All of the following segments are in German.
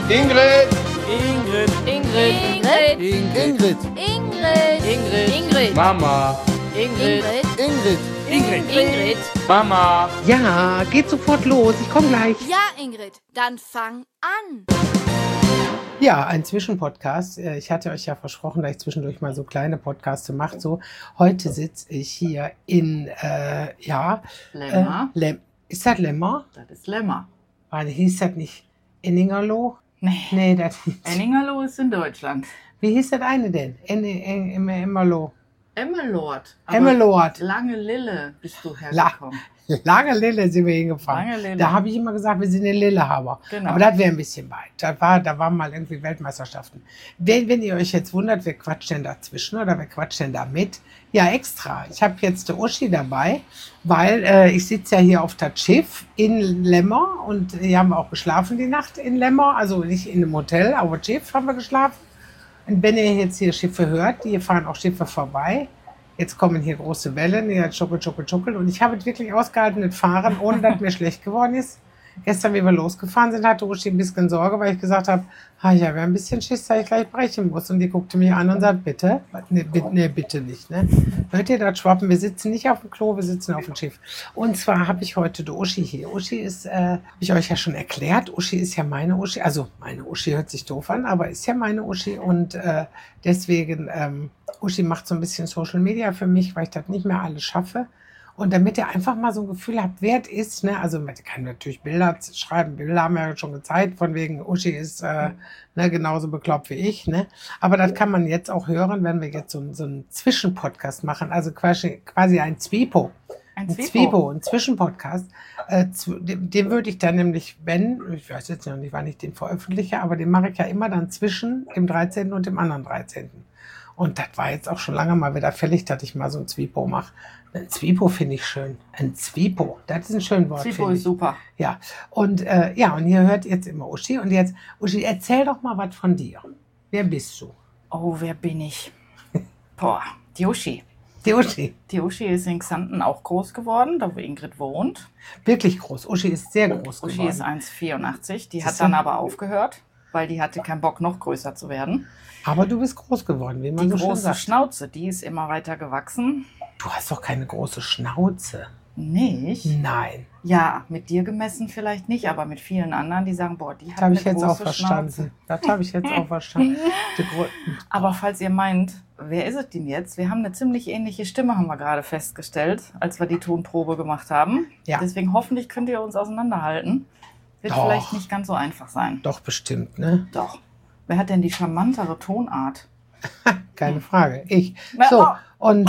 Ingrid. Ingrid. Ingrid. Ingrid. Ingrid. Ingrid. Ingrid. Mama. Ingrid. Ingrid. Ingrid. Ingrid. Mama. Ja, geht sofort los. Ich komme gleich. Ja, Ingrid, dann fang an. Ja, ein Zwischenpodcast. Ich hatte euch ja versprochen, dass ich zwischendurch mal so kleine Podcasts mache. So, heute sitze ich hier in, Lemmer. Ist das Lemmer? Das ist Lemmer. Weil hieß das nicht Enningerloh? Nee. Nee, das hieß. Enningerloh ist in Deutschland. Wie hieß das eine denn? Emmerloh. Emmelord. Aber Emmelord. Lange Lille bist du hergekommen. Lange Lille sind wir hingefahren. Lange Lille. Da habe ich immer gesagt, wir sind in Lillehammer. Genau. Aber das wäre ein bisschen weit. Da waren mal irgendwie Weltmeisterschaften. Wenn ihr euch jetzt wundert, wer quatscht denn dazwischen oder wer quatscht denn da mit? Ja, extra. Ich habe jetzt die Uschi dabei, weil ich sitze ja hier auf das Schiff in Lemmer und wir haben auch geschlafen die Nacht in Lemmer. Also nicht in einem Hotel, aber auf dem Schiff haben wir geschlafen. Und wenn ihr jetzt hier Schiffe hört, die fahren auch Schiffe vorbei. Jetzt kommen hier große Wellen, hier schuckel, schuckel, schuckel. Und ich habe es wirklich ausgehalten mit Fahren, ohne dass mir schlecht geworden ist. Gestern, wie wir losgefahren sind, hatte Uschi ein bisschen Sorge, weil ich gesagt habe, ich habe ja ein bisschen Schiss, dass ich gleich brechen muss. Und die guckte mich an und sagt, bitte? Nee, bitte nicht. Ne? Hört ihr das Schwappen? Wir sitzen nicht auf dem Klo, wir sitzen auf dem Schiff. Und zwar habe ich heute die Uschi hier. Uschi ist, habe ich euch ja schon erklärt, Uschi ist ja meine Uschi. Also meine Uschi hört sich doof an, aber ist ja meine Uschi. Und deswegen, Uschi macht so ein bisschen Social Media für mich, weil ich das nicht mehr alles schaffe. Und damit ihr einfach mal so ein Gefühl habt, wer es ist, ne? Also man kann natürlich Bilder schreiben, Bilder haben wir ja schon gezeigt, von wegen Uschi ist genauso bekloppt wie ich, ne? Aber das kann man jetzt auch hören, wenn wir jetzt so einen Zwischenpodcast machen, also quasi ein Zwipo. Ein Zwischenpodcast. Den würde ich dann nämlich, ich weiß jetzt noch nicht, wann ich den veröffentliche, aber den mache ich ja immer dann zwischen dem 13. und dem anderen 13. Und das war jetzt auch schon lange mal wieder fällig, dass ich mal so ein Zwipo mache. Ein Zwipo finde ich schön. Ein Zwipo, das ist ein schönes Wort. Zwipo ist super. Ja, und und ihr hört jetzt immer Uschi. Und jetzt, Uschi, erzähl doch mal was von dir. Wer bist du? Oh, wer bin ich? Boah, die Uschi. Die Uschi. Die Uschi ist in Xanten auch groß geworden, da wo Ingrid wohnt. Wirklich groß. Uschi ist sehr groß geworden. Uschi ist 1,84. Die hat dann aber aufgehört, weil die hatte keinen Bock, noch größer zu werden. Aber du bist groß geworden, wie man Die so schön große sagt. Schnauze, die ist immer weiter gewachsen. Du hast doch keine große Schnauze. Nicht? Nein. Ja, mit dir gemessen vielleicht nicht, aber mit vielen anderen, die sagen, boah, die hat Das habe eine ich jetzt auch große verstanden. Schnauze. Das habe ich jetzt auch verstanden. Aber falls ihr meint, wer ist es denn jetzt? Wir haben eine ziemlich ähnliche Stimme, haben wir gerade festgestellt, als wir die Tonprobe gemacht haben. Ja. Deswegen hoffentlich könnt ihr uns auseinanderhalten. Wird Doch. vielleicht nicht ganz so einfach sein. Doch, bestimmt, ne? Doch. Wer hat denn die charmantere Tonart? Keine Frage. Ich. Na, So, oh. und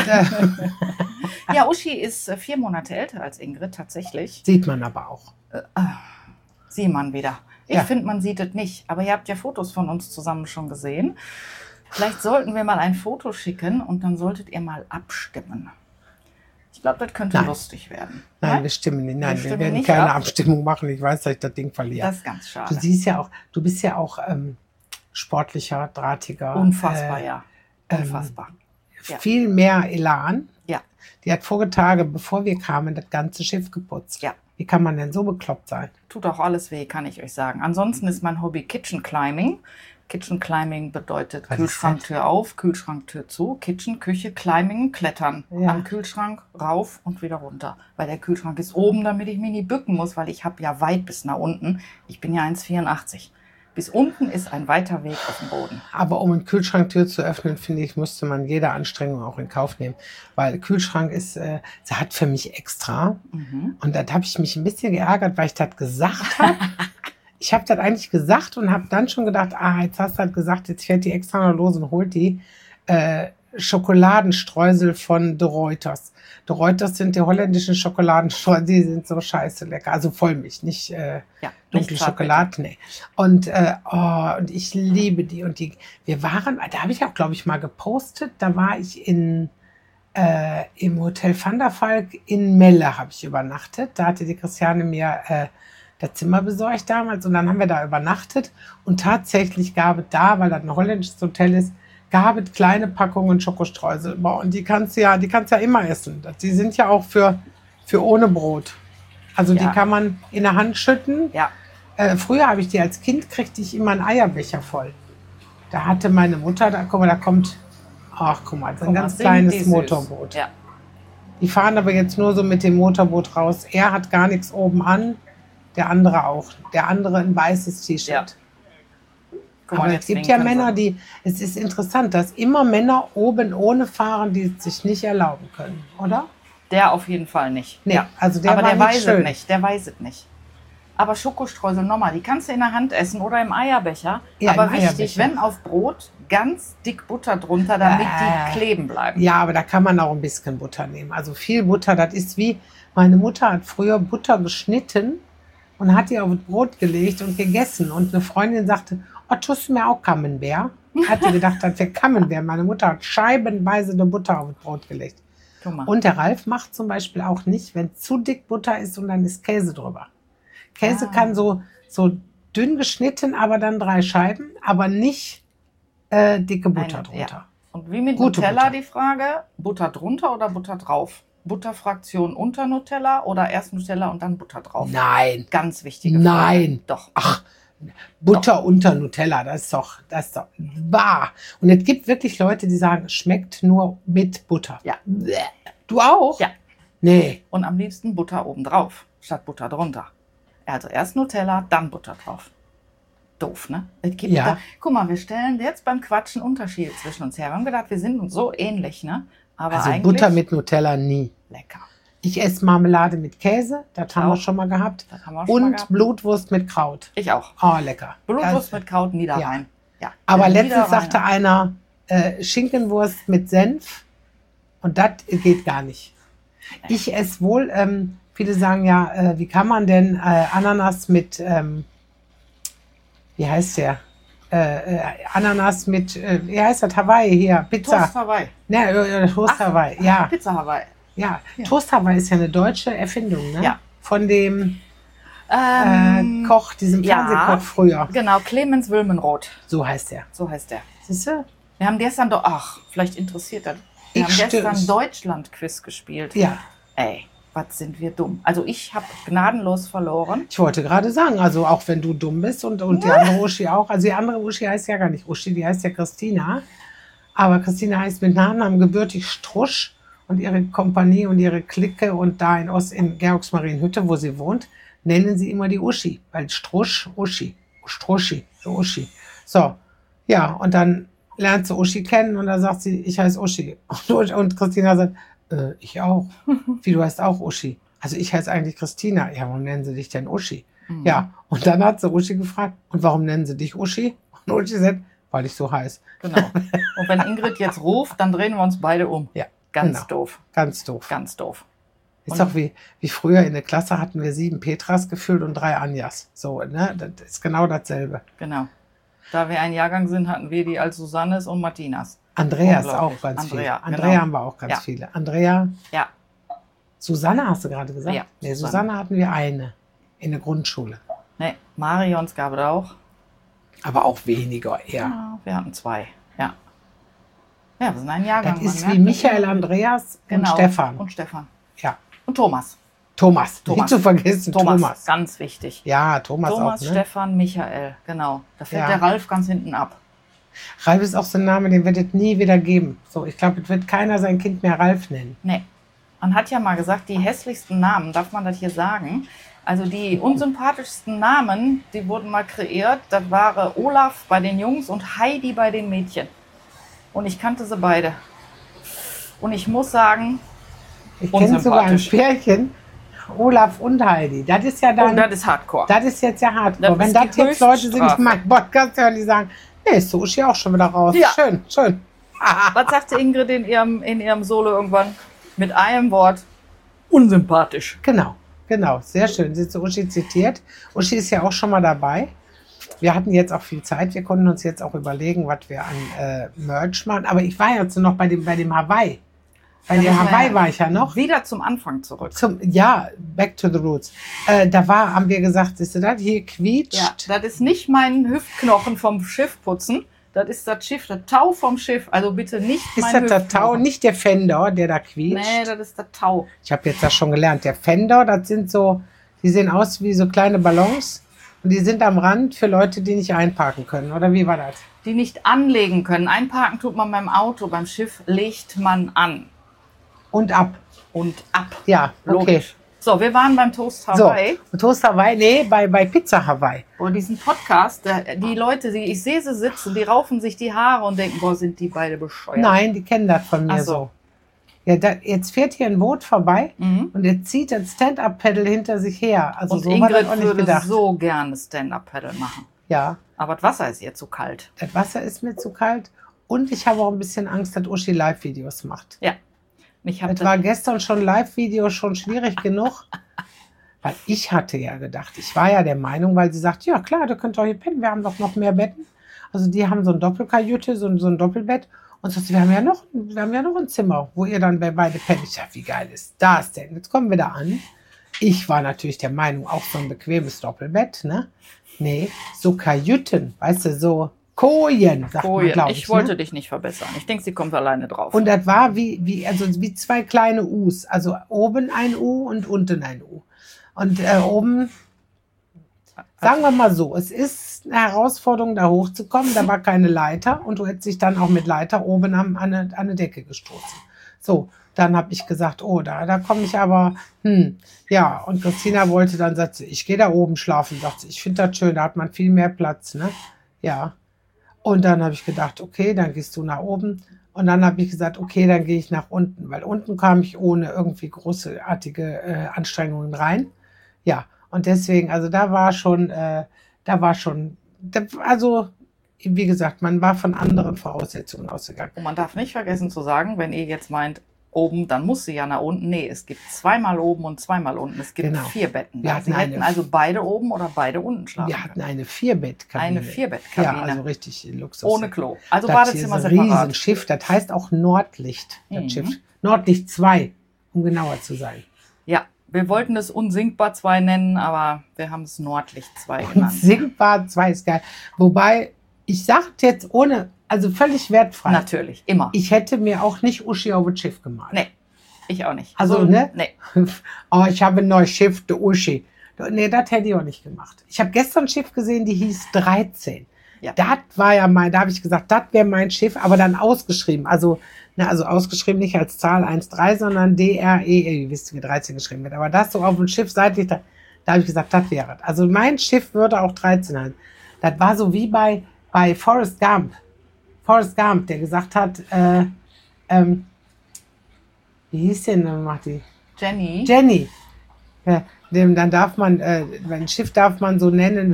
Ja, Uschi ist 4 Monate älter als Ingrid tatsächlich. sieht man aber auch. Sieht man wieder. Ich Ja. finde, man sieht es nicht. Aber ihr habt ja Fotos von uns zusammen schon gesehen. Vielleicht sollten wir mal ein Foto schicken und dann solltet ihr mal abstimmen. Ich glaube, das könnte Nein. lustig werden. Nein, Ja? wir stimmen nicht. Nein, wir stimmen werden nicht keine ab. Abstimmung machen. Ich weiß, dass ich das Ding verliere. Das ist ganz schade. Du bist ja auch sportlicher, drahtiger. Unfassbar, ja. Unfassbar. Ja. Viel mehr Elan. Ja. Die hat vorige Tage, bevor wir kamen, das ganze Schiff geputzt. Ja. Wie kann man denn so bekloppt sein? Tut auch alles weh, kann ich euch sagen. Ansonsten ist mein Hobby Kitchen Climbing. Kitchen Climbing bedeutet Was ist Kühlschranktür auf, Kühlschranktür zu, Kitchen, Küche, Climbing, Klettern. Ja. Am Kühlschrank rauf und wieder runter. Weil der Kühlschrank ist oben, damit ich mich nie bücken muss, weil ich habe ja weit bis nach unten. Ich bin ja 1,84. Bis unten ist ein weiter Weg auf dem Boden. Aber um eine Kühlschranktür zu öffnen, finde ich, müsste man jede Anstrengung auch in Kauf nehmen. Weil Kühlschrank ist, hat für mich extra. Und dann habe ich mich ein bisschen geärgert, weil ich das gesagt habe. Ich habe das eigentlich gesagt und habe dann schon gedacht, jetzt hast du halt gesagt, jetzt fährt die extra noch los und holt die Schokoladenstreusel von De Reuters. De Reuters sind die holländischen Schokoladenstreusel, die sind so scheiße lecker. Also Vollmilch, nicht dunkle nicht Schokolade, nee. Und ich liebe die. Und wir waren, da habe ich auch, glaube ich, mal gepostet, da war ich im Hotel Van der Valk in Melle, habe ich übernachtet. Da hatte die Christiane mir das Zimmer besorgt damals und dann haben wir da übernachtet und tatsächlich gab es da, weil das ein holländisches Hotel ist, gab es kleine Packungen Schokostreusel. Boah, und die kannst du ja immer essen. Die sind ja auch für ohne Brot. Also die Ja. kann man in der Hand schütten. Ja. Früher habe ich die als Kind, kriegte ich immer einen Eierbecher voll. Da hatte meine Mutter, guck mal, ach guck mal, so ein ganz sind die kleines süß. Motorboot. Ja. Die fahren aber jetzt nur so mit dem Motorboot raus. Er hat gar nichts oben an, der andere auch. Der andere ein weißes T-Shirt. Ja. Guck mal, Aber es jetzt gibt ja winken Männer, sie. es ist interessant, dass immer Männer oben ohne fahren, die es sich nicht erlauben können, oder? Der auf jeden Fall nicht. Nee, also der aber war der nicht weiß schön. es nicht. Der weiß es nicht. Aber Schokostreusel nochmal, die kannst du in der Hand essen oder im Eierbecher. Ja, aber im wichtig, Eierbecher. wenn auf Brot, ganz dick Butter drunter, damit die kleben bleiben. Ja, aber da kann man auch ein bisschen Butter nehmen. Also viel Butter, das ist wie, meine Mutter hat früher Butter geschnitten und hat die auf das Brot gelegt und gegessen. Und eine Freundin sagte, oh, tust du mir auch Camembert? Hat die gedacht, das wäre Camembert. Meine Mutter hat scheibenweise eine Butter auf das Brot gelegt. Guck mal. Und der Ralf macht zum Beispiel auch nicht, wenn zu dick Butter ist und dann ist Käse drüber. Käse kann so dünn geschnitten, aber dann 3 Scheiben, aber nicht dicke Butter drunter. Ja. Und wie mit Gute Nutella Butter. die Frage, Butter drunter oder Butter drauf? Butterfraktion unter Nutella oder erst Nutella und dann Butter drauf? Nein, Ganz wichtige Frage. Nein. Doch. ach, Butter unter Nutella, das ist doch wahr. Und es gibt wirklich Leute, die sagen, es schmeckt nur mit Butter. Ja. Bäh. Du auch? Ja. Nee. Und am liebsten Butter oben drauf, statt Butter drunter. Also erst Nutella, dann Butter drauf. Doof, ne? Es gibt Ja. da, guck mal, wir stellen jetzt beim Quatschen Unterschiede zwischen uns her. Wir haben gedacht, wir sind uns so ähnlich, ne? Aber Also eigentlich Butter mit Nutella nie. lecker. Ich esse Marmelade mit Käse, das haben wir Auch. schon mal gehabt. Das haben wir schon mal Und gehabt. Blutwurst mit Kraut. Ich auch. Oh, lecker. Blutwurst Ja, mit Kraut Niederrhein. Ja. aber Der letztens sagte Niederrheiner. einer, Schinkenwurst mit Senf. Und das geht gar nicht. Ich esse wohl, viele sagen ja, wie kann man denn Ananas mit, wie heißt der? Ananas mit, wie heißt das? Hawaii hier, Pizza. Toast Hawaii. Ne, Toast Ach, Hawaii, ja. Pizza Hawaii. Ja, Ja. Toast Hawaii ist ja eine deutsche Erfindung, ne? Ja. Von dem Ähm, Koch, diesem ja. Fernsehkoch früher. Genau, Clemens Wilmenroth. So heißt er. So heißt der. Siehst du? Wir haben gestern doch, ach, vielleicht interessiert das. Wir Ich haben gestern stöß. Deutschland-Quiz gespielt. Ja. Ey, was sind wir dumm. Also ich habe gnadenlos verloren. Ich wollte gerade sagen, also auch wenn du dumm bist und die andere Uschi auch. Also die andere Uschi heißt ja gar nicht Uschi, die heißt ja Christina. Aber Christina heißt mit Nachnamen gebürtig Strusch und ihre Kompanie und ihre Clique und da in Georgsmarienhütte, wo sie wohnt, nennen sie immer die Uschi, weil Strusch, Uschi, Struschi, Uschi. So, ja, und dann lernt sie Uschi kennen und dann sagt sie, ich heiße Uschi. Und Christina sagt, ich auch. Wie, du heißt auch Uschi. Also ich heiße eigentlich Christina. Ja, warum nennen sie dich denn Uschi? Ja, und dann hat sie Uschi gefragt, und warum nennen sie dich Uschi? Und Uschi sagt, weil ich so heiß. Genau. Und wenn Ingrid jetzt ruft, dann drehen wir uns beide um. Ja, Ganz genau. doof. Ganz doof. Ganz doof. Ist doch wie früher in der Klasse hatten wir 7 Petras gefüllt und 3 Anjas. So, ne? Das ist genau dasselbe. Genau. Da wir ein Jahrgang sind, hatten wir die als Susannes und Martinas. Andreas Unglaublich. auch ganz Andrea, viel. Andrea genau. haben wir auch ganz Ja. viele. Andrea, Ja. Susanne hast du gerade gesagt? Ja, Nee, Susanne. Susanne hatten wir eine in der Grundschule. Ne, Marions gab es auch. Aber auch weniger eher. Ja, wir hatten 2. Ja. Ja, wir sind ein Jahrgang. Das man ist merkt wie es. Michael, Andreas Genau. und Stefan. Und Stefan. Ja. Und Thomas. Thomas. Thomas. Nicht zu vergessen, Thomas. Ganz wichtig. Ja, Thomas Thomas, auch. Ne? Stefan, Michael. Genau. Da fällt Ja. der Ralf ganz hinten ab. Ralf ist auch so ein Name, den wird es nie wieder geben. So, ich glaube, es wird keiner sein Kind mehr Ralf nennen. Nee. Man hat ja mal gesagt, die hässlichsten Namen, darf man das hier sagen? Also die unsympathischsten Namen, die wurden mal kreiert. Das waren Olaf bei den Jungs und Heidi bei den Mädchen. Und ich kannte sie beide. Und ich muss sagen, Ich kenne sogar ein Unsympathisch. Pärchen, Olaf und Heidi. Das ist ja oh, dann, das ist Hardcore. das ist jetzt ja hardcore. Das Wenn ist das die jetzt Leute sind, die Höchststrafe. meinen Podcast hören, die sagen, nee, ist Sushi auch schon wieder raus. Ja. Schön, schön. Was sagte Ingrid in ihrem Solo irgendwann? Mit einem Wort. Unsympathisch. Genau, genau, sehr schön. Sie zu Uschi zitiert. Uschi ist ja auch schon mal dabei. Wir hatten jetzt auch viel Zeit. Wir konnten uns jetzt auch überlegen, was wir an Merch machen. Aber ich war jetzt noch bei dem Hawaii. Bei dem Hawaii war ich ja noch. Wieder zum Anfang zurück. Ja, back to the roots. Haben wir gesagt, siehst du das? Hier quietscht. Ja, das ist nicht mein Hüftknochen vom Schiff putzen. Das ist das Schiff, das Tau vom Schiff. Also bitte nicht Ist mein das der Tau, Hüftknochen. nicht der Fender, der da quietscht? Nee, das ist das Tau. Ich habe jetzt das schon gelernt. Der Fender, das sind so, die sehen aus wie so kleine Ballons. Und die sind am Rand für Leute, die nicht einparken können. Oder wie war das? Die nicht anlegen können. Einparken tut man beim Auto, beim Schiff legt man an Und ab. und ab. Ja, okay. Logisch. So, wir waren beim Toast Hawaii. So, Toast Hawaii, nee, bei Pizza Hawaii. Und diesen Podcast, die Leute, ich sehe sie sitzen, die raufen sich die Haare und denken, boah, sind die beide bescheuert. Nein, die kennen das von mir Ach so. so. Ja, jetzt fährt hier ein Boot vorbei Mhm. und er zieht das Stand-Up-Pedal hinter sich her. Also Und so war das Ingrid auch nicht würde gedacht. so gerne Stand-Up-Paddle machen. Ja, Aber das Wasser ist ihr zu kalt. das Wasser ist mir zu kalt und ich habe auch ein bisschen Angst, dass Uschi Live-Videos macht. Ja. Ich habe Das war gestern schon Live-Video schon schwierig genug, weil ich hatte ja gedacht, ich war ja der Meinung, weil sie sagt, ja klar, du könnt doch hier pennen, wir haben doch noch mehr Betten. Also die haben so ein Doppelkajüte, so ein Doppelbett und sagt, wir haben ja noch ein Zimmer, wo ihr dann beide pennt. Ich sag, wie geil ist das denn? Jetzt kommen wir da an. Ich war natürlich der Meinung, auch so ein bequemes Doppelbett, ne? Nee, so Kajüten, weißt du, so Kojen, sagt man, glaube ich. Ich wollte ne? dich nicht verbessern. Ich denke, sie kommt alleine drauf. Und das war wie zwei kleine U's. Also oben ein U und unten ein U. Und oben, sagen wir mal so, es ist eine Herausforderung, da hochzukommen. Da war keine Leiter und du hättest dich dann auch mit Leiter oben an eine Decke gestoßen. So, dann habe ich gesagt, oh, da komme ich aber, ja. Und Christina wollte dann, sagt sie, ich gehe da oben schlafen. Sagt sie, ich finde das schön, da hat man viel mehr Platz, ne? Ja. Und dann habe ich gedacht, okay, dann gehst du nach oben. Und dann habe ich gesagt, okay, dann gehe ich nach unten, weil unten kam ich ohne irgendwie großartige Anstrengungen rein. Ja, und deswegen, also also wie gesagt, man war von anderen Voraussetzungen ausgegangen. Und man darf nicht vergessen zu sagen, wenn ihr jetzt meint, oben, dann muss sie ja nach unten. Nee, es gibt zweimal oben und zweimal unten. Es gibt Genau. 4 Betten. Wir hatten Sie hätten also beide oben oder beide unten schlafen Wir hatten können. eine 4-Bettkabine. Eine 4-Bettkabine. Ja, also richtig Luxus. Ohne Klo. Also Das hier Badezimmer ist ein separat. Riesenschiff, das heißt auch Nordlicht, das Mhm. Schiff. Nordlicht 2, um genauer zu sein. Ja, wir wollten es Unsinkbar 2 nennen, aber wir haben es Nordlicht 2 Und genannt. Sinkbar 2 ist geil. Wobei, ich sagte jetzt also völlig wertfrei. Natürlich, immer. Ich hätte mir auch nicht Uschi auf das Schiff gemalt. Nee, ich auch nicht. Also, ne? Nee. Oh, ich habe ein neues Schiff, der Uschi. Nee, das hätte ich auch nicht gemacht. Ich habe gestern ein Schiff gesehen, die hieß 13. Ja. Das war ja da habe ich gesagt, das wäre mein Schiff, aber dann ausgeschrieben. Also ausgeschrieben nicht als Zahl 1,3, sondern DRE, ihr wisst, wie 13 geschrieben wird. Aber das so auf dem Schiff seitlich, da habe ich gesagt, das wäre es. Also mein Schiff würde auch 13 heißen. Das war so wie bei Forrest Gump. Forrest Gump, der gesagt hat, wie hieß denn noch die? Jenny. Jenny. Ja, dann darf man, ein Schiff darf man so nennen.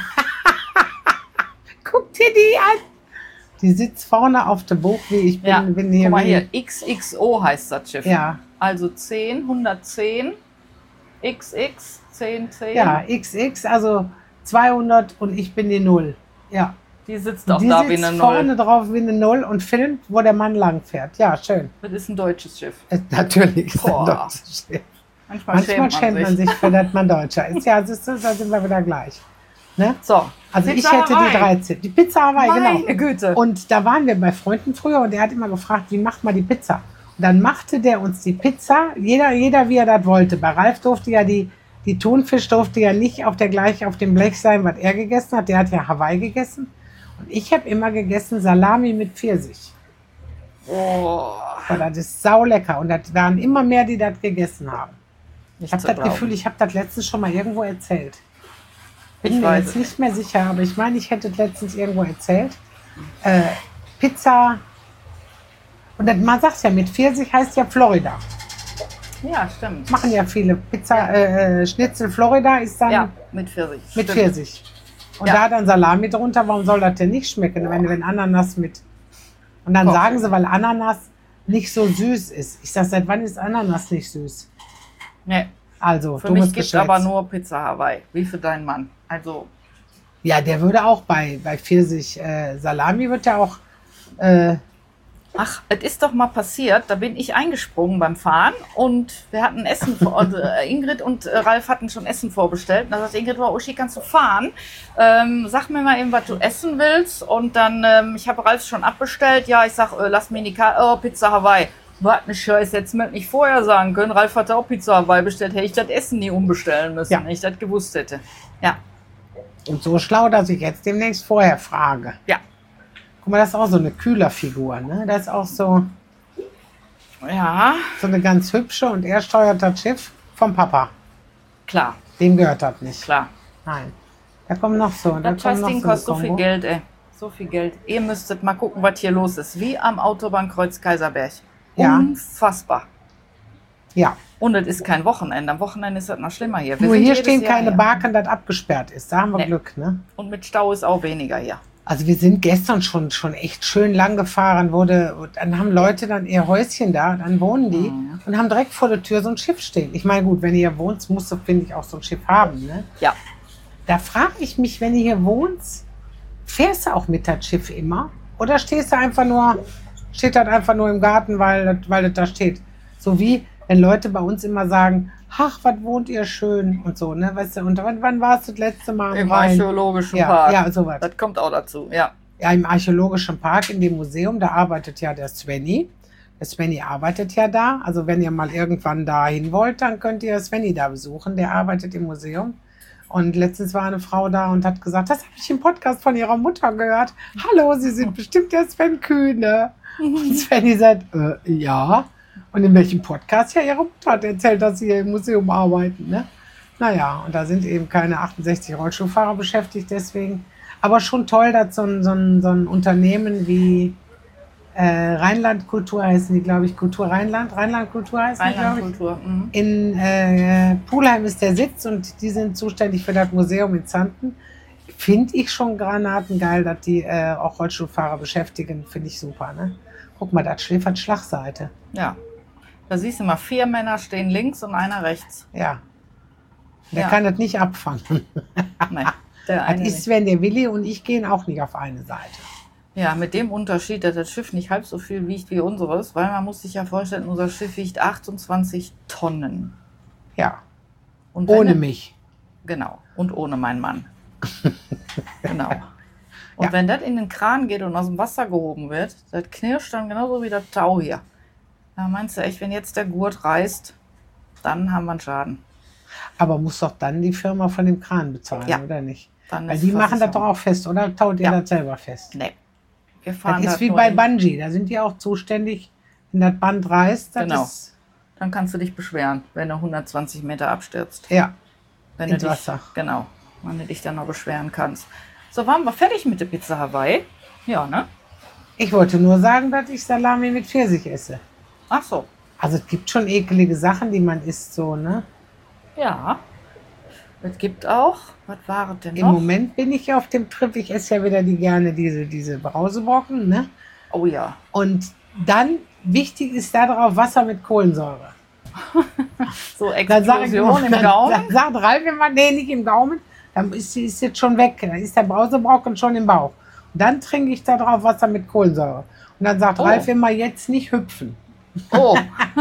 Guck dir die an. Die sitzt vorne auf dem Buch, wie ich bin. Ja, bin hier. guck mal hier, XXO heißt das Schiff. Ja. Also 10, 110, XX, 10, 10. Ja, XX, also 200 und ich bin die Null. Ja. Die sitzt auch Die da wie sitzt eine vorne Null. drauf wie eine Null und filmt, wo der Mann lang fährt. Ja, schön. Das ist ein deutsches Schiff. Natürlich ist Boah. ein deutsches Schiff. Manchmal Manchmal schämt man sich für, dass man Deutscher ist. Ja, siehst du, da sind wir wieder gleich. Ne? So, Also Pizza ich hätte Hawaii. die 13. Die Pizza Hawaii, genau. Meine Güte. Und da waren wir bei Freunden früher und der hat immer gefragt, wie macht man die Pizza? Und dann machte der uns die Pizza, jeder wie er das wollte. Bei Ralf durfte ja die Thunfisch durfte ja nicht auf dem Blech sein, was er gegessen hat. Der hat ja Hawaii gegessen. Und ich habe immer gegessen Salami mit Pfirsich. Oh, Und das ist saulecker. Und das waren immer mehr, die das gegessen haben. Ich habe das Gefühl, ich habe das letztens schon mal irgendwo erzählt. Bin Ich mir weiß jetzt es nicht mehr sicher, aber ich meine, ich hätte es letztens irgendwo erzählt. Pizza. Und das, man sagt ja, mit Pfirsich heißt ja Florida. Ja, stimmt. Machen ja viele. Pizza, Schnitzel Florida ist dann Ja, mit Pfirsich. mit Stimmt. Pfirsich. Und Ja. da dann Salami drunter, warum soll das denn nicht schmecken, wenn Ananas mit. Und dann Koch. sagen sie, weil Ananas nicht so süß ist. Ich sag, seit wann ist Ananas nicht süß? Nee, Also, für dummes mich gibt es Geschwätz. aber nur Pizza Hawaii. Wie für deinen Mann. Also, Ja, der würde auch bei Pfirsich Salami wird ja auch. ach, es ist doch mal passiert, da bin ich eingesprungen beim Fahren und wir hatten Essen, also Ingrid und Ralf hatten schon Essen vorbestellt. Und da sagt Ingrid, Uschi, kannst du fahren? Sag mir mal eben, was du essen willst. Und dann, ich habe Ralf schon abbestellt. Ja, ich sag, lass mir in die Karte, oh, Pizza Hawaii. Was ne Scheiße, jetzt mir nicht vorher sagen können. Ralf hatte auch Pizza Hawaii bestellt. Hätte ich das Essen nie umbestellen müssen, Ja. wenn ich das gewusst hätte. Ja, Und so schlau, dass ich jetzt demnächst vorher frage. Ja. Guck mal, das ist auch so eine Kühlerfigur, ne? Das ist auch so Ja, eine ganz hübsche und er steuert das Schiff vom Papa. klar, Dem gehört das nicht. klar. Nein. Da kommt noch so. Da Das kommt noch Ding so eine kostet so viel Kombo. Geld, ey. So viel Geld. Ihr müsstet mal gucken, was hier los ist. Wie am Autobahnkreuz Kaiserberg. Ja. Unfassbar. Ja. Und es ist kein Wochenende. Am Wochenende ist das noch schlimmer hier. Wir Nur sind hier jedes stehen Jahr keine hier. Barken, das abgesperrt ist. Da haben wir Nee. Glück, ne? Und mit Stau ist auch weniger hier. Also wir sind gestern schon echt schön lang gefahren, und dann haben Leute dann ihr Häuschen da, dann wohnen die und haben direkt vor der Tür so ein Schiff stehen. Ich meine, gut, wenn ihr hier wohnt, musst du, finde ich, auch so ein Schiff haben, ne? Ja. Da frage ich mich, wenn ihr hier wohnt, fährst du auch mit das Schiff immer? Oder steht das einfach nur im Garten, weil das da steht? So wie, wenn Leute bei uns immer sagen, ach, was wohnt ihr schön und so, ne? Weißt du, und wann warst du das letzte Mal Im Rhein? archäologischen Ja, Park. ja, sowas. Das kommt auch dazu, ja. Ja, im Archäologischen Park, in dem Museum, da arbeitet ja der Svenny. Der Svenny arbeitet ja da. Also wenn ihr mal irgendwann da hin wollt, dann könnt ihr Svenny da besuchen. Der arbeitet im Museum. Und letztens war eine Frau da und hat gesagt, das habe ich im Podcast von ihrer Mutter gehört. Hallo, Sie sind bestimmt der Sven Kühne. Und Svenny sagt, ja. Und in welchem Podcast? Ja, ihre Mutter hat erzählt, dass sie hier im Museum arbeiten. Ne? Naja, und da sind eben keine 68 Rollstuhlfahrer beschäftigt, deswegen. Aber schon toll, dass so ein Unternehmen wie Rheinland Kultur heißen die, glaube ich, Kultur Rheinland. Rheinland Kultur heißen die, glaube ich. Rheinland-Kultur. Mhm. In Pulheim ist der Sitz und die sind zuständig für das Museum in Zanten. Finde ich schon granatengeil, dass die auch Rollstuhlfahrer beschäftigen. Finde ich super. Ne? Guck mal, das Schiff hat Schlagseite. Ja. Da siehst du mal, 4 Männer stehen links und einer rechts. Ja. Der Ja. kann das nicht abfangen. Nee, der Das eine ist, nicht. wenn der Willi und ich gehen auch nicht auf eine Seite. Ja, mit dem Unterschied, dass das Schiff nicht halb so viel wiegt wie unseres, weil man muss sich ja vorstellen, unser Schiff wiegt 28 Tonnen. Ja, Und wenn ohne das- mich. Genau. Und ohne meinen Mann. Genau. Und Ja. wenn das in den Kran geht und aus dem Wasser gehoben wird, das knirscht dann genauso wie das Tau hier. Da meinst du echt, wenn jetzt der Gurt reißt, dann haben wir einen Schaden. Aber muss doch dann die Firma von dem Kran bezahlen, Ja. oder nicht? Dann Weil ist die machen das Versicherung. doch auch fest, oder? Taut ihr Ja. das selber fest? Nee. Wir fahren Das ist das wie nur bei in- Bungee, da sind die auch zuständig, wenn das Band reißt. Das Genau. ist, Dann kannst du dich beschweren, wenn du 120 Meter abstürzt. ja, Wenn ins du dich, Wasser. Genau, wenn du dich dann noch beschweren kannst. So, waren wir fertig mit der Pizza Hawaii? Ja, ne? ich wollte nur sagen, dass ich Salami mit Pfirsich esse. Ach so. Also es gibt schon ekelige Sachen, die man isst, so, ne? Ja. Es gibt auch, was war es denn Im noch? Moment bin ich auf dem Trip, ich esse ja wieder gerne diese Brausebrocken, ne? Oh ja. Und dann, wichtig ist da drauf Wasser mit Kohlensäure. So Dann sag ich Explosion im dann Gaumen. sagt Ralf immer, nee, nicht im Gaumen, dann ist jetzt schon weg, dann ist der Brausebrocken schon im Bauch. Und dann trinke ich da drauf Wasser mit Kohlensäure. Und dann sagt Oh. Ralf immer, jetzt nicht hüpfen. Oh,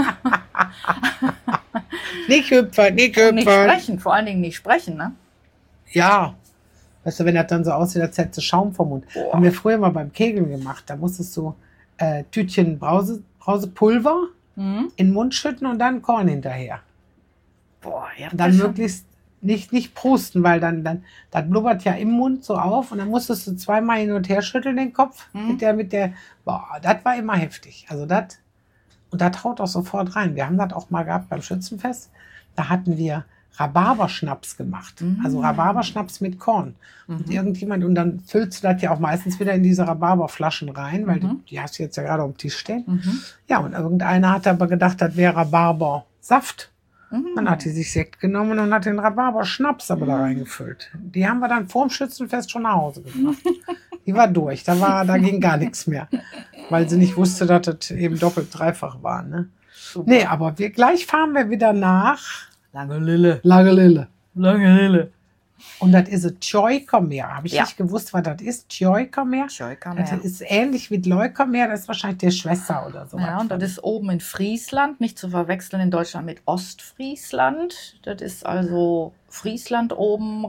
Nicht hüpfen, nicht und nicht hüpfen. sprechen, vor allen Dingen nicht sprechen, ne? Ja. Weißt du, wenn das dann so aussieht, als hätte Schaum vom Mund. Boah. Haben wir früher mal beim Kegeln gemacht. Da musstest du Tütchen Brausepulver Mhm. in den Mund schütten und dann Korn hinterher. Boah, ja. Und dann möglichst nicht prusten, weil dann das blubbert ja im Mund so auf und dann musstest du zweimal hin und her schütteln den Kopf Mhm. boah, das war immer heftig. Also und das haut auch sofort rein. Wir haben das auch mal gehabt beim Schützenfest. Da hatten wir Rhabarberschnaps gemacht. Mhm. Also Rhabarberschnaps mit Korn. Und dann füllst du das ja auch meistens wieder in diese Rhabarberflaschen rein, weil die hast du jetzt ja gerade auf dem Tisch stehen. Mhm. Ja, und irgendeiner hat aber gedacht, das wäre Rhabarbersaft. Mhm. Dann hat die sich Sekt genommen und hat den Rhabarber-Schnaps aber da reingefüllt. Die haben wir dann vorm Schützenfest schon nach Hause gebracht. Die war durch, da ging gar nichts mehr. Weil sie nicht wusste, dass das eben doppelt, dreifach war. Ne? Super. Nee, aber gleich fahren wir wieder nach Lange Lille. Lagelille. Lange Lille. Und das ist ein Tjoikomer. Habe ich Ja. nicht gewusst, was das ist. Tjoikomer. Das ist ähnlich wie Leukomer. Das ist wahrscheinlich der Schwester oder so. Ja, und das ist oben in Friesland, nicht zu verwechseln in Deutschland mit Ostfriesland. Das ist also Friesland oben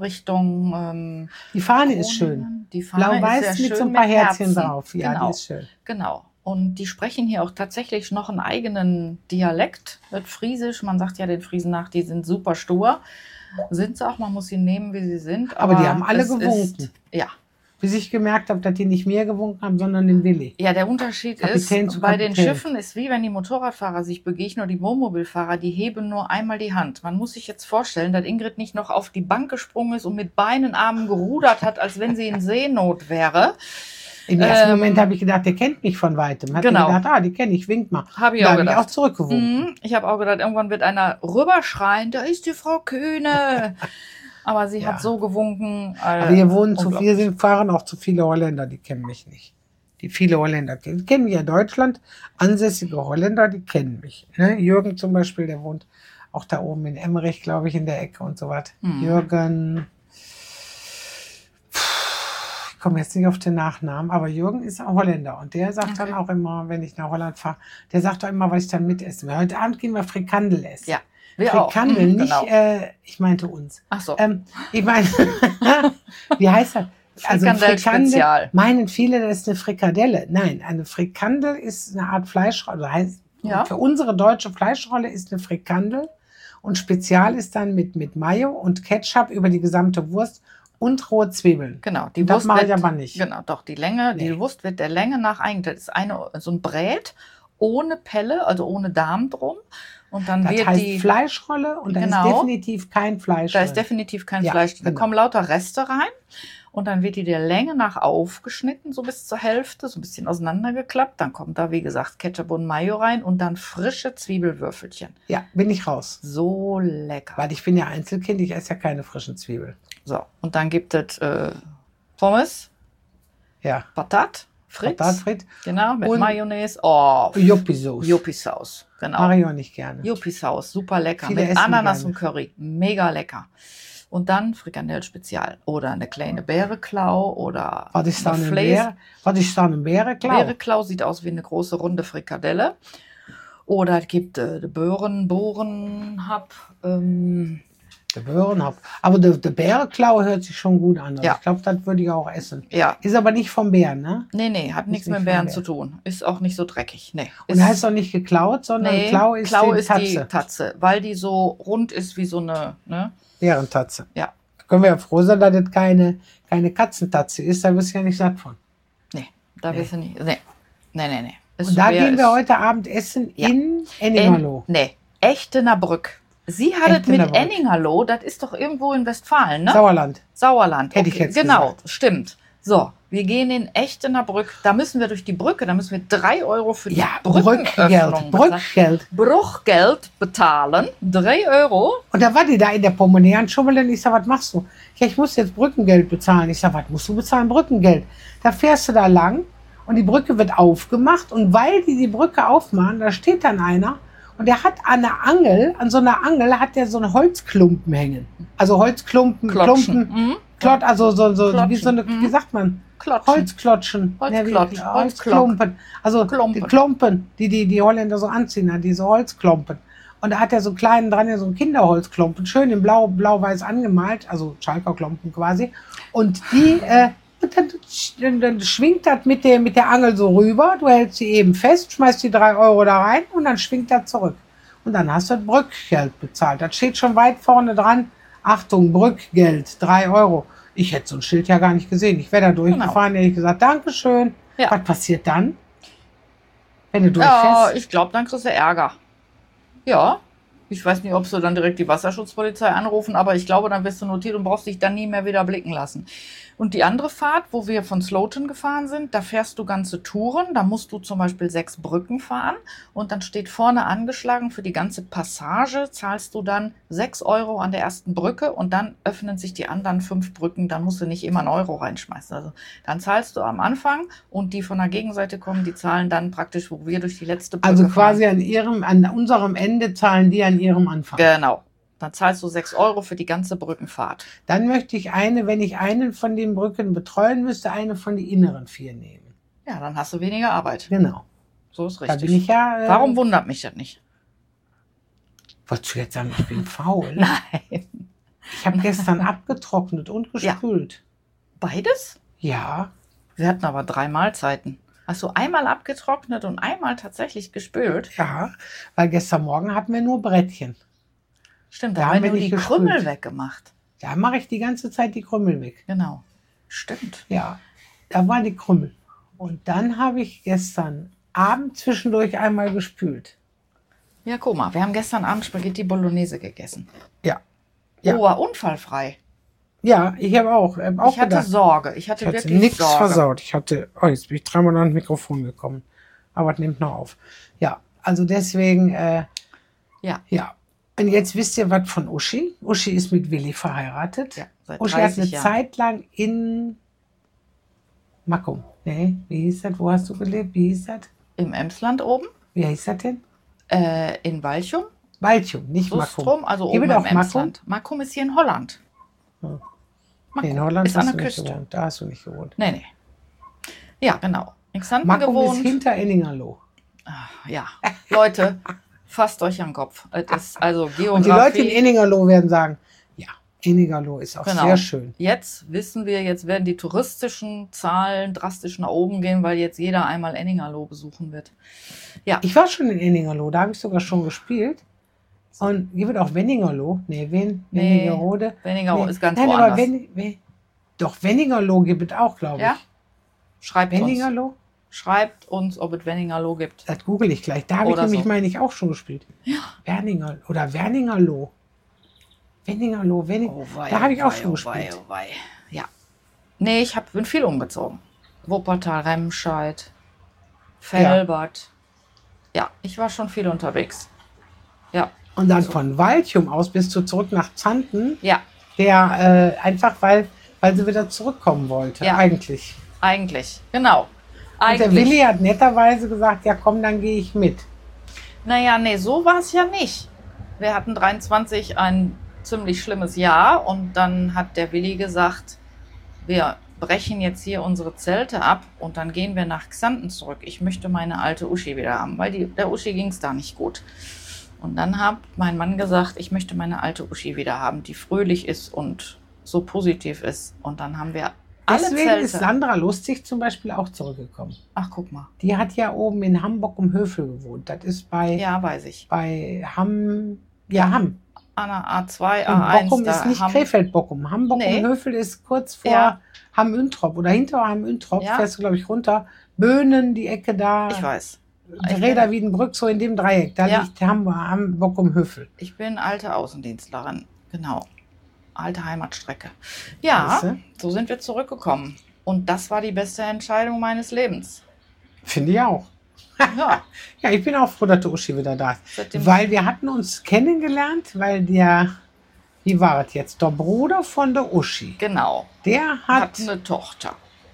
Richtung Die Fahne ist schön. Die Fahne Blau-weiß ist sehr mit so schön ein paar mit Herzchen Herzen. drauf. Ja, genau. die ist schön. Genau. Und die sprechen hier auch tatsächlich noch einen eigenen Dialekt, wird Friesisch. Man sagt ja den Friesen nach, die sind super stur. Sind sie auch, man muss sie nehmen, wie sie sind. Aber die haben alle es gewunken. Ja. Bis ich gemerkt habe, dass die nicht mir gewunken haben, sondern den Willi. Ja, der Unterschied Kapitän ist, zu bei den Kapitän. Schiffen ist wie wenn die Motorradfahrer sich begegnen oder die Wohnmobilfahrer, die heben nur einmal die Hand. Man muss sich jetzt vorstellen, dass Ingrid nicht noch auf die Bank gesprungen ist und mit Beinen, Armen gerudert hat, als wenn sie in Seenot wäre. Im ersten Moment habe ich gedacht, der kennt mich von Weitem. Hat Genau. gedacht, die kenne ich, wink mal. Habe ich Da auch habe ich gedacht. auch zurückgewunken. Ich habe auch gedacht, irgendwann wird einer rüberschreien, da ist die Frau Kühne. Aber sie Ja. hat so gewunken. Aber hier wohnen zu unglaublich. viel, fahren auch zu viele Holländer, die kennen mich nicht. Die viele Holländer kennen mich ja in Deutschland. Ansässige Holländer, die kennen mich. Ne? Jürgen zum Beispiel, der wohnt auch da oben in Emmerich, glaube ich, in der Ecke und so was. Jürgen, ich komme jetzt nicht auf den Nachnamen, aber Jürgen ist ein Holländer. Und der sagt dann auch immer, wenn ich nach Holland fahre, der sagt doch immer, was ich dann mitessen will. Heute Abend gehen wir Frikandel essen. Ja, wir auch. Frikandel, nicht, Genau. ich meinte uns. Ach so. Ich meine, wie heißt das? Also Frikandel Spezial. meinen viele, das ist eine Frikadelle. Nein, eine Frikandel ist eine Art Fleischrolle. Heißt, Ja. für unsere deutsche Fleischrolle ist eine Frikandel und Spezial ist dann mit Mayo und Ketchup über die gesamte Wurst und rohe Zwiebeln. Genau, die Das Wurst mache ich wird- aber nicht. Genau, doch, die Länge, Nee. die Wurst wird der Länge nach eingeteilt. Das ist so ein Brät ohne Pelle, also ohne Darm drum. Und dann Das wird heißt die, Fleischrolle und da Genau. ist definitiv kein Fleisch da drin. ist definitiv kein Ja, Fleisch drin. Da genau. kommen lauter Reste rein. Und dann wird die der Länge nach aufgeschnitten, so bis zur Hälfte, so ein bisschen auseinandergeklappt. Dann kommt da, wie gesagt, Ketchup und Mayo rein und dann frische Zwiebelwürfelchen. Ja, bin ich raus. So lecker. Weil ich bin ja Einzelkind, ich esse ja keine frischen Zwiebeln. So, und dann gibt es Pommes, Ja, Patat, Fritz. Patatfrit, Genau, mit Und- Mayonnaise. Oh, Yuppie-Sauce. Yuppie-Sauce. Genau. Mache ich auch nicht gerne. Yuppie-Sauce, super lecker. Viele Mit essen Ananas gerne. und Curry. Mega lecker. Und dann Frikandel-Spezial. Oder eine kleine Bäreklau oder Was ist dann eine ein Fläs. Bär? Was ist dann ein Bäreklau? Bäreklau sieht aus wie eine große runde Frikadelle. Oder es gibt Bohrenhab. Der Bärenhaupt. Aber der Bäreklau hört sich schon gut an. Also Ja. Ich glaube, das würde ich auch essen. Ja, Ist aber nicht vom Bären, ne? nee, hat nichts nicht mit von Bären Bären. zu tun. Ist auch nicht so dreckig. Nee. Und heißt auch nicht geklaut, sondern nee, Klau ist die Tatze. Tatze, weil die so rund ist wie so eine, ne? Bärentatze. Ja. Da können wir ja froh sein, dass das keine Katzentatze ist. Da wirst du ja nicht satt von. Nee, da wirst du nicht. Nee. Ist Und da schwer, gehen wir ist- heute Abend essen Ja. in Enningerloh. Nee, Echtenerbrück. Sie hattet mit Echtenerbrück. Enningerloh, das ist doch irgendwo in Westfalen, ne? Sauerland. Sauerland. Hätte ich jetzt Genau, gesagt. stimmt. So, wir gehen in Echtenerbrück. Da müssen wir durch die Brücke. Da müssen wir 3 Euro für die Ja, Brückenöffnung Brückgeld. Brückgeld. Bruchgeld bezahlen. 3 Euro. Und da war die da in der Portemonnaie an Schummeln. Ich sag, was machst du? Ja, ich muss jetzt Brückengeld bezahlen. Ich sag, was musst du bezahlen? Brückengeld. Da fährst du da lang und die Brücke wird aufgemacht. Und weil die Brücke aufmachen, da steht dann einer und der hat an einer Angel, an so einer Angel hat der so einen Holzklumpen hängen. Also Holzklumpen, Klotschen. Klumpen, Mhm. Klott, also so Klotschen. wie so eine, Mhm. wie sagt man? Klotschen. Holzklotschen. Holzklotsch, Ja, Holzklock. Holzklumpen. Also Klumpen. die Klumpen, die Holländer so anziehen, ne, diese Holzklumpen. Und da hat er so einen kleinen dran, so einen Kinderholzklumpen, schön in blau-weiß angemalt, also Schalker-Klumpen quasi. Und die, und dann schwingt das mit der Angel so rüber, du hältst sie eben fest, schmeißt die 3 Euro da rein und dann schwingt das zurück. Und dann hast du das Brückgeld bezahlt. Das steht schon weit vorne dran. Achtung, Brückgeld, 3 Euro. Ich hätte so ein Schild ja gar nicht gesehen. Ich wäre da durchgefahren, hätte ich gesagt, Dankeschön. Ja. Was passiert dann? Wenn du Ja, durchfährst? ich glaube, dann kriegst du Ärger. Ja. Ich weiß nicht, ob sie dann direkt die Wasserschutzpolizei anrufen, aber ich glaube, dann wirst du notiert und brauchst dich dann nie mehr wieder blicken lassen. Und die andere Fahrt, wo wir von Sloten gefahren sind, da fährst du ganze Touren. Da musst du zum Beispiel 6 Brücken fahren und dann steht vorne angeschlagen, für die ganze Passage zahlst du dann 6 Euro an der ersten Brücke und dann öffnen sich die anderen 5 Brücken. Dann musst du nicht immer einen Euro reinschmeißen. Also dann zahlst du am Anfang und die von der Gegenseite kommen, die zahlen dann praktisch, wo wir durch die letzte Brücke Also fahren. quasi an unserem Ende zahlen die an ihrem Anfang. Genau. Dann zahlst du 6 Euro für die ganze Brückenfahrt. Dann möchte ich wenn ich einen von den Brücken betreuen müsste, eine von den inneren 4 nehmen. Ja, dann hast du weniger Arbeit. Genau. So ist Da richtig. bin ich ja. Warum wundert mich das nicht? Wolltest du jetzt sagen, ich bin faul? Nein. Ich habe gestern abgetrocknet und gespült. Beides? Ja. Wir hatten aber 3 Mahlzeiten. Hast du einmal abgetrocknet und einmal tatsächlich gespült? Ja, weil gestern Morgen hatten wir nur Brettchen. Stimmt, Da da haben haben wir wir nur nicht die Krümel gespült. weggemacht. Da mache ich die ganze Zeit die Krümel weg. Genau. Stimmt. Ja, da waren die Krümel. Und dann habe ich gestern Abend zwischendurch einmal gespült. Ja, guck mal, wir haben gestern Abend Spaghetti Bolognese gegessen. Ja. Ja. Oh, war unfallfrei. Ja, ich habe auch, Ich hatte gedacht. Sorge. Ich hatte Ich hatte wirklich nichts Sorge. versaut. Jetzt bin ich dreimal an das Mikrofon gekommen. Aber es nimmt noch auf. Ja, also deswegen, Ja. ja. Und jetzt wisst ihr was von Uschi. Uschi ist mit Willi verheiratet. Ja, seit Uschi hat 30 eine Jahren. Zeit lang in Mackum. Nee, wie hieß das? Wo hast du gelebt? Wie hieß das? Im Emsland oben, Wie hieß das denn? in Walchum, Walchum, nicht Sustrum, Mackum. also Hier oben wird im auch Mackum? Emsland. Mackum ist hier in Holland. Hm. Mackum Nee, in Holland ist an hast der du nicht Küste. gewohnt. Da hast du nicht gewohnt. Nee. Ja, genau. In Xanten Mackum ist gewohnt. hinter Enningerloh. Ja, Leute, fasst euch an den Kopf. Es ist also Geografie. Und die Leute in Enningerloh werden sagen, ja, Enningerloh ist auch Genau. sehr schön. Jetzt wissen wir, jetzt werden die touristischen Zahlen drastisch nach oben gehen, weil jetzt jeder einmal Enningerloh besuchen wird. Ja, Ich war schon in Enningerloh, da habe ich sogar schon gespielt. Und hier wird auch Wenningerloh. Nee, Wenningerode. Wenningerloh ist ganz Nein, woanders. aber doch, Wenningerloh gibt es auch, glaube ich. Ja? Schreibt uns. Wenningerloh? Schreibt uns, ob es Wenningerloh gibt. Das google ich gleich. Da habe ich Oder nämlich, so. meine ich, auch schon gespielt. Ja. Werningerloh. Wenningerloh, wei, da habe ich auch wei, schon oh wei, gespielt. oh wei. Ja. Nee, bin viel umgezogen. Wuppertal, Remscheid, Velbert. Ja, ich war schon viel unterwegs. Ja. Und dann von Walchum aus bist du zurück nach Zanten, Ja, einfach weil sie wieder zurückkommen wollte, Ja. eigentlich. eigentlich. Genau. Und der Eigentlich. Willi hat netterweise gesagt, ja komm, dann gehe ich mit. Naja, nee, so war es ja nicht. Wir hatten 23 ein ziemlich schlimmes Jahr und dann hat der Willi gesagt, wir brechen jetzt hier unsere Zelte ab und dann gehen wir nach Xanten zurück. Ich möchte meine alte Uschi wieder haben, weil der Uschi ging es da nicht gut. Und dann hat mein Mann gesagt, ich möchte meine alte Uschi wieder haben, die fröhlich ist und so positiv ist. Und dann haben wir alle Deswegen Zelte. ist Sandra Lustig zum Beispiel auch zurückgekommen. Ach, guck mal. Die hat ja oben in Hamburg um Höfel gewohnt. Das ist bei Ja, weiß ich. Hamm. Ja, Hamm. An der A2, Und A1. Bockum da ist nicht haben- Krefeld-Bockum. Hamburg Nee. um Höfel ist kurz vor Ja. Hamm-Üntrop oder hinter Hamm-Üntrop. Ja. Fährst du, glaube ich, runter. Böhnen, die Ecke da. Ich weiß. Räder Wiedenbrück, so in dem Dreieck. Da Ja. liegt Hamburg um Höfel. Ich bin alte Außendienstlerin. Genau. Alte Heimatstrecke. Ja, Siehste? so sind wir zurückgekommen. Und das war die beste Entscheidung meines Lebens. Finde ich auch. Ja, Ja, ich bin auch froh, dass der Uschi wieder da ist. seitdem Weil wir hatten uns kennengelernt, weil wie war es jetzt? Der Bruder von der Uschi, genau. der Hat eine Tochter.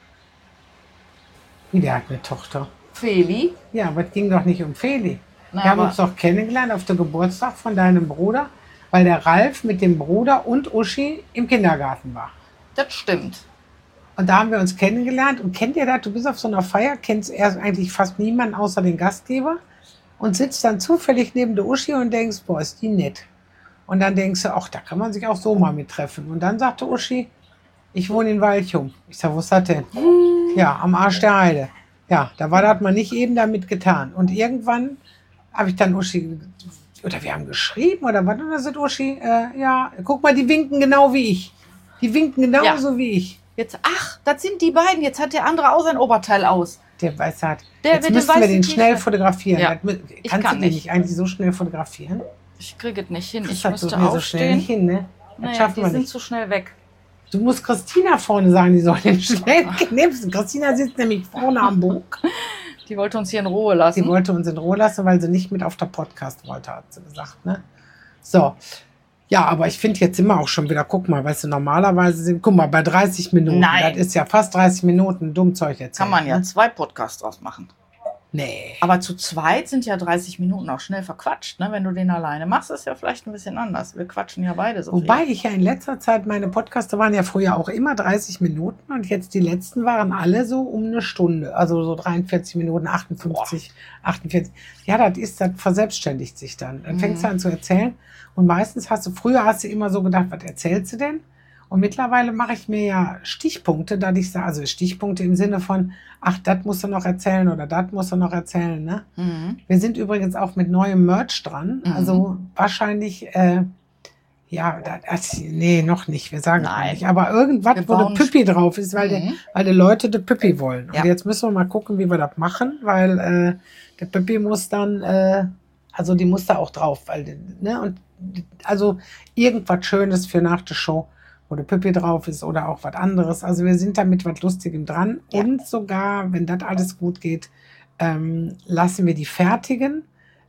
der hat eine Tochter. Feli. Ja, aber es ging doch nicht um Feli. Na, Wir haben aber- uns doch kennengelernt auf dem Geburtstag von deinem Bruder, weil der Ralf mit dem Bruder und Uschi im Kindergarten war. Das stimmt. Und da haben wir uns kennengelernt. Und kennt ihr das? Du bist auf so einer Feier, kennst erst eigentlich fast niemanden außer den Gastgeber und sitzt dann zufällig neben der Uschi und denkst, boah, ist die nett. Und dann denkst du, ach, da kann man sich auch so mal mit treffen. Und dann sagte Uschi, ich wohne in Walchum. Ich sag, wo ist das denn? Ja, am Arsch der Heide. Ja, da hat man nicht eben damit getan. Und irgendwann habe ich dann Uschi, oder wir haben geschrieben, oder was? Und dann sagt Uschi, ja, guck mal, die winken genau wie ich. Die winken genauso wie ich. Jetzt, ach, das sind die beiden. Jetzt hat der andere auch sein Oberteil aus. Der weiß hat. Der Jetzt mit dem müssen wir weißen den schnell T-Shirt. fotografieren. Ja, Kannst kann du den nicht. nicht eigentlich so schnell fotografieren? Ich kriege es nicht hin. Das Ich hat müsste mir so schnell aufstehen. nicht hin, ne? Das Naja, schaffen die wir sind nicht. zu schnell weg. Du musst Christina vorne sagen, die soll den schnell knipsen. Christina sitzt nämlich vorne am Buch. Die wollte uns hier in Ruhe lassen. Sie wollte uns in Ruhe lassen, weil sie nicht mit auf der Podcast wollte, hat sie gesagt, ne? So. Ja, aber ich finde, jetzt sind wir auch schon wieder, guck mal, weißt du, normalerweise sind, guck mal, bei 30 Minuten, Nein. das ist ja fast 30 Minuten Dummzeug erzählen. Kann man ja Ne? 2 Podcasts draus machen. Nee. Aber zu zweit sind ja 30 Minuten auch schnell verquatscht. Ne? Wenn du den alleine machst, ist ja vielleicht ein bisschen anders. Wir quatschen ja beide so Wobei viel. ich ja in letzter Zeit, meine Podcasts waren ja früher auch immer 30 Minuten und jetzt die letzten waren alle so um eine Stunde. Also so 43 Minuten, 58, 48. Ja, das verselbstständigt sich dann. Dann fängst du an zu erzählen und meistens früher hast du immer so gedacht, was erzählst du denn? Und mittlerweile mache ich mir ja Stichpunkte, da ich sage, also Stichpunkte im Sinne von, ach, das musst du noch erzählen oder das musst du noch erzählen. Ne? Wir sind übrigens auch mit neuem Merch dran. Also wahrscheinlich, nee, noch nicht, wir sagen Nein. nicht. Aber irgendwas, Wir wo der bauen- Püppi drauf ist, weil die Leute der Püppi wollen. Und Ja. jetzt müssen wir mal gucken, wie wir das machen, weil der Püppi muss dann, also die muss da auch drauf, weil, ne, und also irgendwas Schönes für nach der Show, wo der Püppi drauf ist oder auch was anderes. Also wir sind da mit was Lustigem dran. Ja. Und sogar, wenn das alles gut geht, lassen wir die fertigen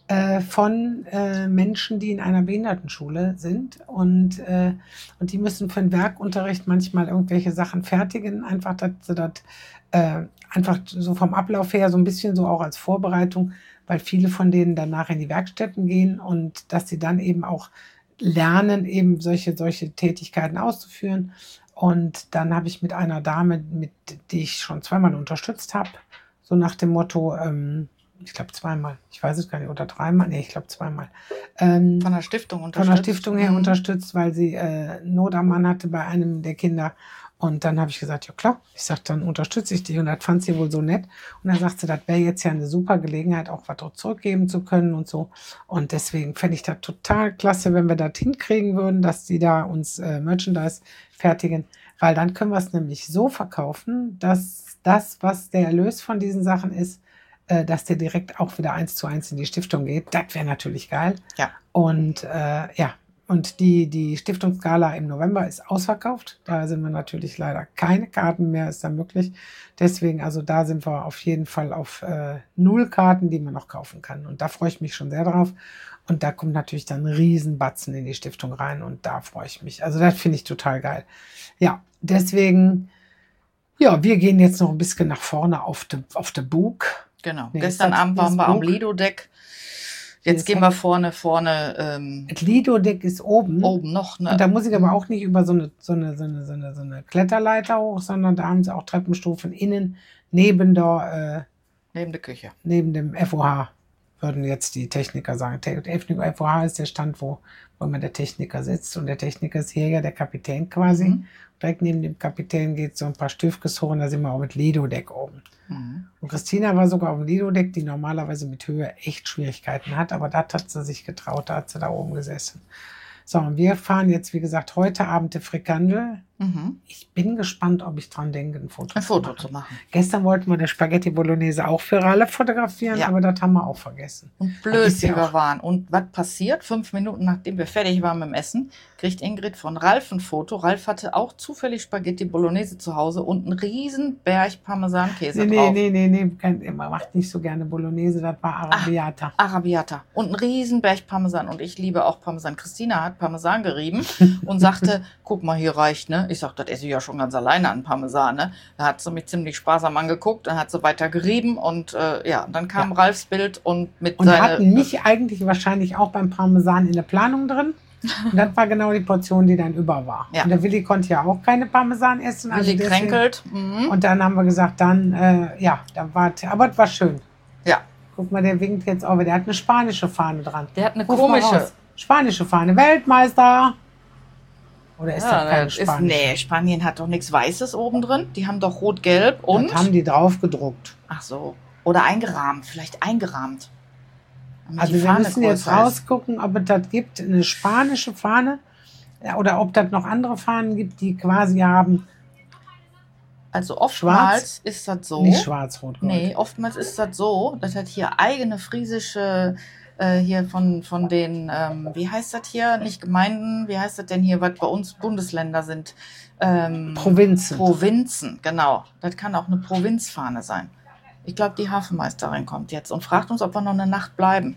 von Menschen, die in einer Behindertenschule sind. Und die müssen für den Werkunterricht manchmal irgendwelche Sachen fertigen. Einfach, dass sie das einfach so vom Ablauf her so ein bisschen so auch als Vorbereitung, weil viele von denen danach in die Werkstätten gehen und dass sie dann eben auch lernen, eben solche Tätigkeiten auszuführen. Und dann habe ich mit einer Dame, die ich schon zweimal unterstützt habe, so nach dem Motto, ich glaube zweimal, ich weiß es gar nicht, oder dreimal, nee, ich glaube zweimal. Von der Stiftung Von unterstützt. der Stiftung her unterstützt, weil sie Not am Mann hatte bei einem der Kinder. Und dann habe ich gesagt, ja klar, ich sage, dann unterstütze ich dich. Und das fand sie wohl so nett. Und dann sagt sie, das wäre jetzt ja eine super Gelegenheit, auch was zurückgeben zu können und so. Und deswegen fände ich das total klasse, wenn wir das hinkriegen würden, dass die da uns Merchandise fertigen. Weil dann können wir es nämlich so verkaufen, dass das, was der Erlös von diesen Sachen ist, dass der direkt auch wieder 1:1 in die Stiftung geht. Das wäre natürlich geil. Ja. Und und die Stiftungsgala im November ist ausverkauft. Da sind wir natürlich leider keine Karten mehr, ist da möglich. Deswegen, also da sind wir auf jeden Fall auf 0 Karten, die man noch kaufen kann. Und da freue ich mich schon sehr drauf. Und da kommt natürlich dann ein Riesen-Batzen in die Stiftung rein. Und da freue ich mich. Also das finde ich total geil. Ja, deswegen, ja, wir gehen jetzt noch ein bisschen nach vorne auf de Bug. Genau. Nee, Gestern ist das Abend waren wir am Bug? Lido-Deck. Hier Jetzt ist gehen wir vorne Das Lido-Deck ist oben. oben noch. Ne? Und da muss ich aber auch nicht über so eine Kletterleiter hoch, sondern da haben sie auch Treppenstufen innen neben Neben der Küche. neben dem FOH, würden jetzt die Techniker sagen. FOH ist der Stand, wo immer der Techniker sitzt. Und der Techniker ist hier ja der Kapitän quasi. Direkt neben dem Kapitän geht so ein paar Stüfkes hoch und da sind wir auch mit Lido-Deck oben. Und Christina war sogar auf dem Lido-Deck, die normalerweise mit Höhe echt Schwierigkeiten hat, aber das hat sie sich getraut, da hat sie da oben gesessen. So, und wir fahren jetzt, wie gesagt, heute Abend die Frikandel. Ich bin gespannt, ob ich dran denke, ein Foto zu machen. Gestern wollten wir eine Spaghetti Bolognese auch für Ralle fotografieren, Ja. aber das haben wir auch vergessen. Und Das blöd, ist ja wie wir auch- waren. Und was passiert? 5 Minuten nachdem wir fertig waren mit dem Essen, kriegt Ingrid von Ralf ein Foto. Ralf hatte auch zufällig Spaghetti Bolognese zu Hause und einen riesen Berg Parmesankäse drauf. Nee, man macht nicht so gerne Bolognese, das war Arabiata. Arabiata. Und einen riesen Berg Parmesan. Und ich liebe auch Parmesan. Christina hat Parmesan gerieben und sagte, guck mal, hier reicht, ne? Ich sag, das esse ich ja schon ganz alleine an Parmesan, ne? Da hat sie mich ziemlich sparsam angeguckt, dann hat sie weiter gerieben und dann kam Ralfs Bild und mit Und hatten mich eigentlich wahrscheinlich auch beim Parmesan in der Planung drin. Und das war genau die Portion, die dann über war. Ja. Und der Willi konnte ja auch keine Parmesan essen. Willi deswegen- kränkelt. Und dann haben wir gesagt, dann, aber es war schön. Ja. Guck mal, der winkt jetzt auch, der hat eine spanische Fahne dran. Der hat eine Ruf mal komische. raus. Spanische Fahne, Weltmeister. Oder ist das keine das ist, spanische? nee, Spanien hat doch nichts Weißes oben drin. Die haben doch rot-gelb und. Das haben die drauf gedruckt. Ach so. Oder eingerahmt. Vielleicht eingerahmt. Damit Also die wir Fahne müssen jetzt größer ist. rausgucken, ob es das gibt, eine spanische Fahne. Oder ob das noch andere Fahnen gibt, die quasi haben, Also oftmals ist das so. nicht schwarz-rot-gold. Nee, oftmals ist das so, das hat hier eigene friesische, hier von den, wie heißt das hier, nicht Gemeinden, wie heißt das denn hier, was bei uns Bundesländer sind? Provinzen. Provinzen, genau. Das kann auch eine Provinzfahne sein. Ich glaube, die Hafenmeisterin kommt jetzt und fragt uns, ob wir noch eine Nacht bleiben.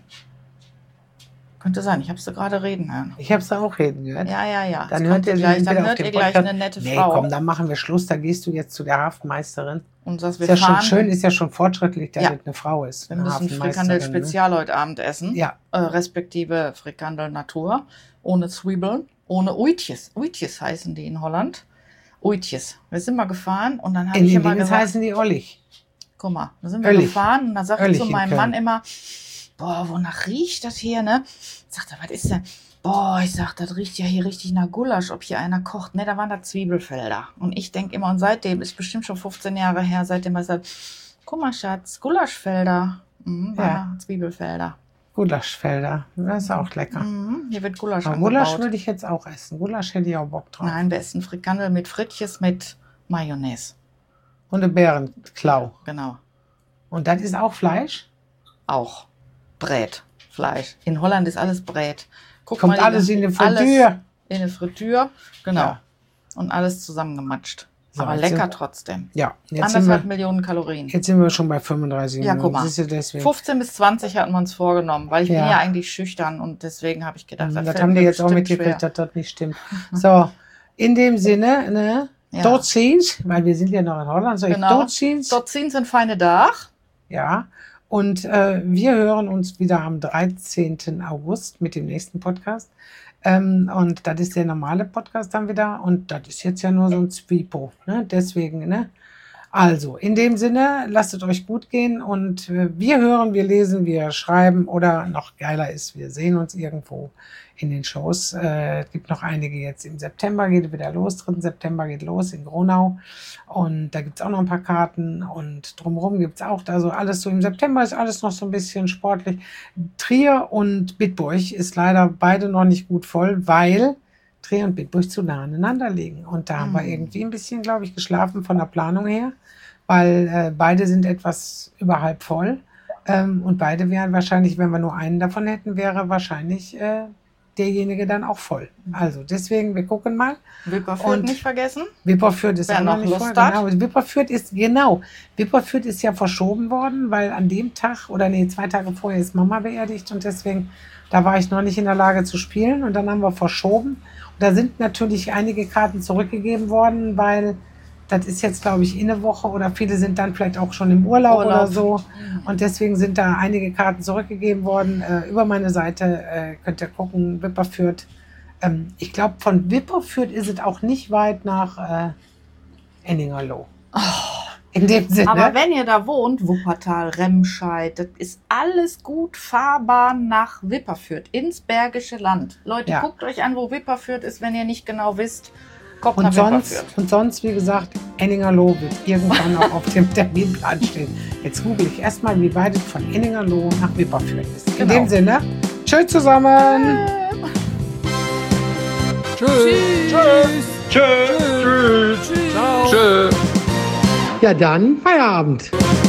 Könnte sein, ich habe sie gerade reden hören. Ich habe es auch reden gehört. Ja. Dann Jetzt hört kommt ihr die sie gleich, dann entweder auf hört dem ihr gleich Podcast. eine nette Nee, Frau. komm, dann machen wir Schluss. Da gehst du jetzt zu der Hafenmeisterin. Und dass Ist wir ja schon fahren, schön, ist ja schon fortschrittlich, dass Ja. das eine Frau ist. wir eine müssen Hafenmeisterin, Frikandel-Spezial heute Abend essen. Ne? Ja, Respektive Frikandel Natur, ohne Zwiebeln, ohne Uitjes. Uitjes heißen die in Holland. Uitjes. Wir sind mal gefahren und dann habe in ich den immer Dingens gesagt, heißen die Ollig. guck mal, da sind wir Oellich. gefahren und dann sagte ich Oellich zu in meinem Köln. Mann immer, boah, wonach riecht das hier, ne? Sagt er, was ist denn? Boah, ich sag, das riecht ja hier richtig nach Gulasch, ob hier einer kocht. Ne, da waren da Zwiebelfelder. Und ich denke immer, und seitdem, ist bestimmt schon 15 Jahre her, seitdem er sagt, guck mal, Schatz, Gulaschfelder. Ja, Zwiebelfelder. Gulaschfelder, das ist auch lecker. Hier wird Gulasch Aber angebaut. Gulasch würde ich jetzt auch essen. Gulasch hätte ich auch Bock drauf. Nein, wir essen Frikandel mit Frittjes mit Mayonnaise. Und eine Bärenklau. Genau. Und das ist auch Fleisch? Auch. Brät. Fleisch. In Holland ist alles Brät. Guck Kommt mal, alles in die alles Fritüre. in eine Fritüre. Genau. Ja. Und alles zusammengematscht. So, Aber jetzt lecker sind- trotzdem. Ja, jetzt sind, 1,5 wir, Millionen Kalorien. jetzt sind wir schon bei 35 Ja, Minuten. guck mal. Siehst du, deswegen. 15 bis 20 hatten wir uns vorgenommen, weil ich bin Ja. ja eigentlich schüchtern und deswegen habe ich gedacht, Das fällt haben die mir jetzt auch bestimmt mitgekriegt, schwer. dass das nicht stimmt. So, in dem Sinne, ne? Ja. Tot ziens, weil wir sind ja noch in Holland, so Genau. tot ziens. Dort ziehen sind feine Dach. Ja. Und wir hören uns wieder am 13. August mit dem nächsten Podcast. Und das ist der normale Podcast dann wieder. Und das ist jetzt ja nur so ein Zwipo. Ne? Deswegen, ne? Also, in dem Sinne, lasst es euch gut gehen. Und wir hören, wir lesen, wir schreiben. Oder noch geiler ist, wir sehen uns irgendwo in den Shows. Es gibt noch einige jetzt im September, geht wieder los. 3. September geht los in Gronau. Und da gibt's auch noch ein paar Karten. Und drumherum gibt's auch, also alles so im September ist alles noch so ein bisschen sportlich. Trier und Bitburg ist leider beide noch nicht gut voll, weil Trier und Bitburg zu nah aneinander liegen. Und da haben wir irgendwie ein bisschen, glaube ich, geschlafen von der Planung her, weil beide sind etwas überhalb voll. Und beide wären wahrscheinlich, wenn wir nur einen davon hätten, wäre wahrscheinlich derjenige dann auch voll. Also deswegen, wir gucken mal. Wipperfürth Und- nicht vergessen. Wipperfürth ist Wer auch noch noch nicht Lust voll. hat. Genau. Wipperfürth ist ja verschoben worden, weil an dem Tag, oder nee, 2 Tage vorher ist Mama beerdigt und deswegen, da war ich noch nicht in der Lage zu spielen und dann haben wir verschoben. Und da sind natürlich einige Karten zurückgegeben worden, weil das ist jetzt, glaube ich, in der Woche oder viele sind dann vielleicht auch schon im Urlaub. Oder so. Und deswegen sind da einige Karten zurückgegeben worden. Über meine Seite könnt ihr gucken, Wipperfürth. Ich glaube, von Wipperfürth ist es auch nicht weit nach Enningerloh. In dem Sinne. Aber wenn ihr da wohnt, Wuppertal, Remscheid, das ist alles gut fahrbar nach Wipperfürth, ins Bergische Land. Leute, Ja. guckt euch an, wo Wipperfürth ist, wenn ihr nicht genau wisst. Kommt nach und Wipperfürth. sonst, wie gesagt, Enningerloh wird irgendwann auch auf dem Terminplan stehen. Jetzt google ich erstmal, wie weit es von Enningerloh nach Wipperfürth ist. In Genau. dem Sinne, tschüss zusammen. Tschüss. Tschüss. Tschüss. Ciao. Tschüss. Ja, dann Feierabend.